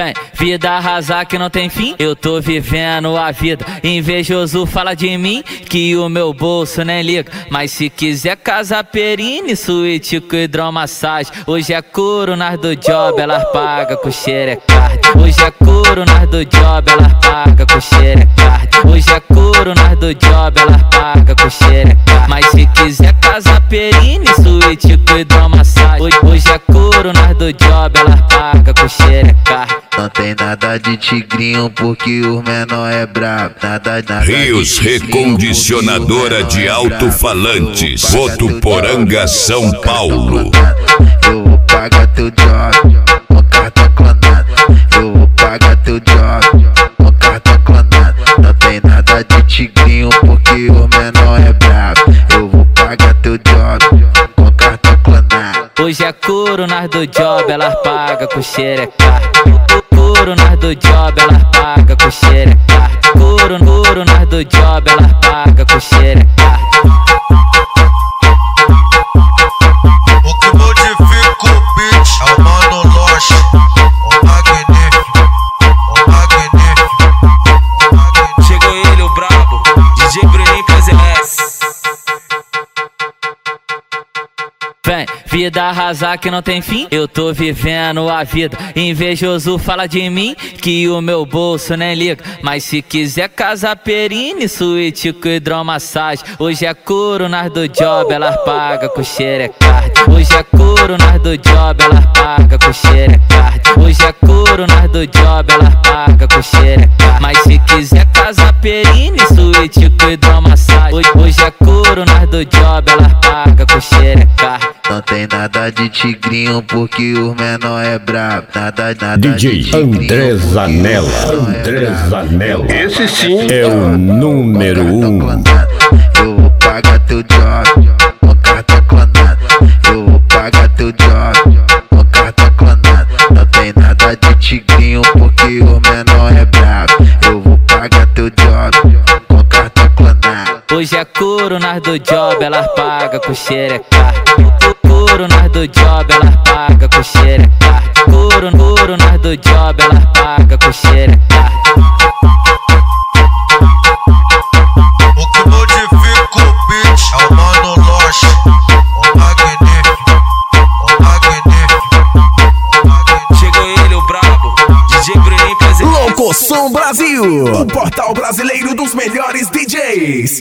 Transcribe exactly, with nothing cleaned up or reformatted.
Vem, vida arrasar que não tem fim, eu tô vivendo a vida. Invejoso fala de mim, que o meu bolso nem liga. Mas se quiser casa perine, suíte com hidromassagem. Hoje é couro nas do job, elas pagam com xerecard. Hoje é couro nas do job, elas pagam com xerecard. Hoje é couro nas do job, elas pagam com xerecard. Mas se quiser casa perine, suíte com hidromassagem. Hoje é couro nas do job, elas pagam com xerecard. Não tem nada de tigrinho porque o menor é brabo. Nada, nada Rios Recondicionadora de Alto-Falantes, Votuporanga, São Paulo. Eu vou pagar teu job com cartão clonado. Eu vou pagar teu job com cartão clonado. Não tem nada de tigrinho porque o menor é brabo. Eu vou pagar teu job com cartão clonado. Hoje é couro nas do job, elas pagam com xerecard. Couro nas do job, elas pagam com xerecard. Couro, couro nas do job, elas pagam com xerecard. O que modifica o beat é o Mano Loche, o magnífico, o magnífico. Chegou ele, o brabo, D J Bruninho P Z S. Vem, vida arrasar que não tem fim, eu tô vivendo a vida. Invejoso fala de mim, que o meu bolso nem liga. Mas se quiser casa perine, suíte com hidromassagem. Hoje é couro nas do job, elas pagam com xerecard. Hoje é couro nas do job, elas pagam com xerecard. Hoje é couro nas do job, elas pagam com xerecard. Mas se quiser casa perine, suíte com hidromassagem. Hoje é couro nas do job, elas pagam com xerecard. Não tem nada de tigrinho porque o menor é brabo. Nada, nada D J de tigrinho André Zanella, André Zanella. Esse sim é o número um. Eu vou pagar teu job com cartão clonado. Eu vou pagar teu job com cartão clonado. Não tem nada de tigrinho porque o menor é brabo. Eu vou pagar teu job com cartão clonado. Hoje é couro nas do job, elas pagam com xerecard. Couro nas do job, elas pagam com xerecard. Couro, couro nas do job, elas pagam com xerecard. O que modifica o beat é o Mano Loche, o magnífico, o magnífico. Chegou ele, o brabo, D J Bruninho P Z S. Locoção Brasil, o portal brasileiro dos melhores D Js.